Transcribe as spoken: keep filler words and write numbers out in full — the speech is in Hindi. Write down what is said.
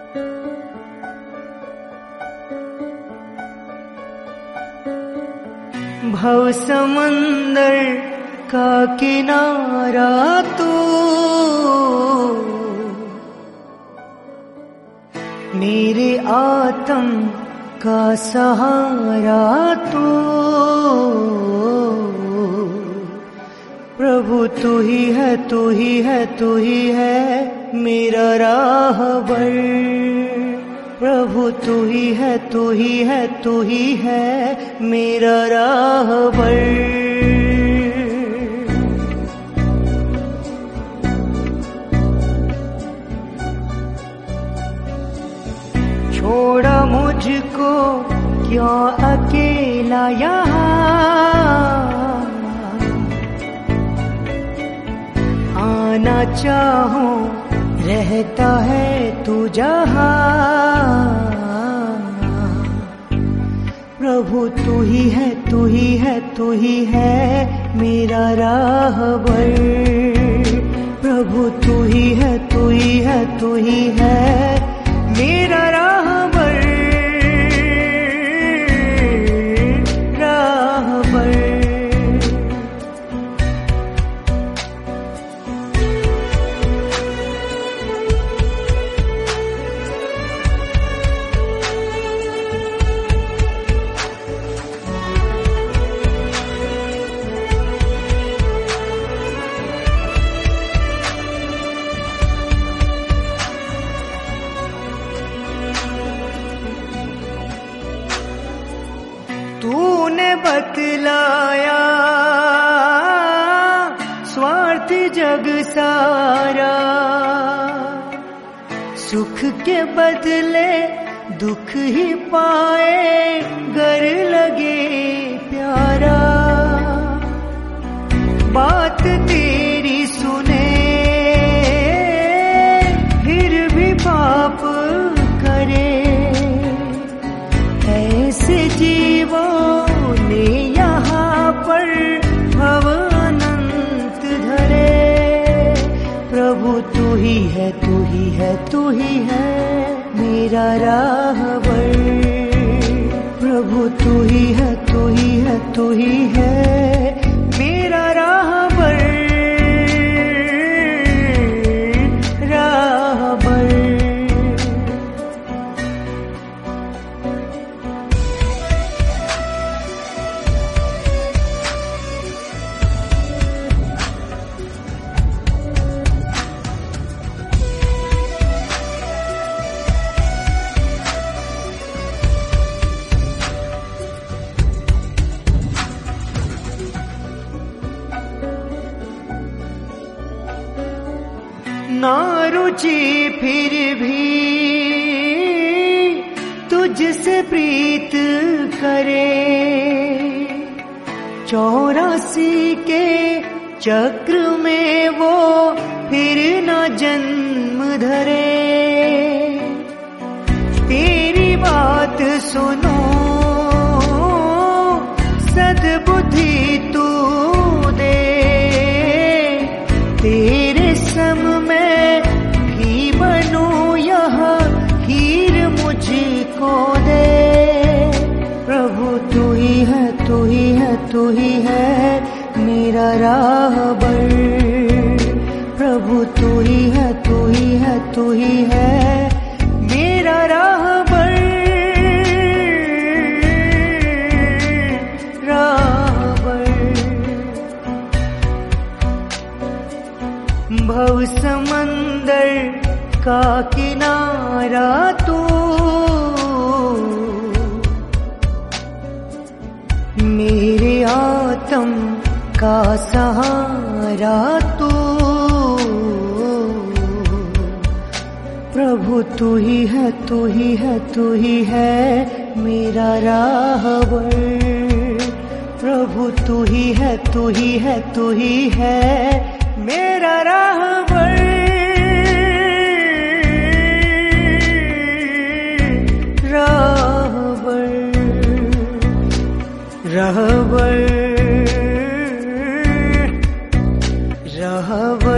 भव समंदर का किनारा तू, मेरे आत्म का सहारा तू। प्रभु तू ही है, तू ही है, तू ही है मेरा राहबर। प्रभु तू ही है, तू ही है, तू ही है मेरा राहबर। छोड़ा मुझको क्यों अकेला यहाँ, आना चाहूं रहता है तू जहाँ। प्रभु तू ही है, तू ही है, तू ही है मेरा राहबर। प्रभु तू ही है, तू ही है, तू ही है मेरा राहबर, राहबर। तूने बतलाया स्वार्थ जग सारा, सुख के बदले दुख ही पाए गर लगे प्यारा। बात तेरी सुने फिर भी पाप करे, ऐसे जीवों ने यहाँ पर भव अनंत धरे। प्रभु तू ही है, तू ही है, तू ही है मेरा राहबर। प्रभु तू ही है, तू ही है, तू ही है मेरा राहबर, राहबर। ना रुचि फिर भी तुझसे प्रीत करे, चौरासी के चक्र में वो फिर न जन्म धरे। तेरी बात सुनो सद्बुद्धि तू दे, तेरे सम में भी बनूं यह हीर मुझको दे। प्रभु तू ही है, तू ही है, तू ही है मेरा राहबर। प्रभु तू ही है, तू ही है, तू ही है मेरा राहबर, राहबर। भव समंदर का किनारा तू, मेरे आत्म का सहारा तू। प्रभु तू ही है, तू ही है, तू ही है मेरा राहबर। प्रभु तू ही है, तू ही है, तू ही है मेरा राहबर, राहबर, राहबर, राहबर।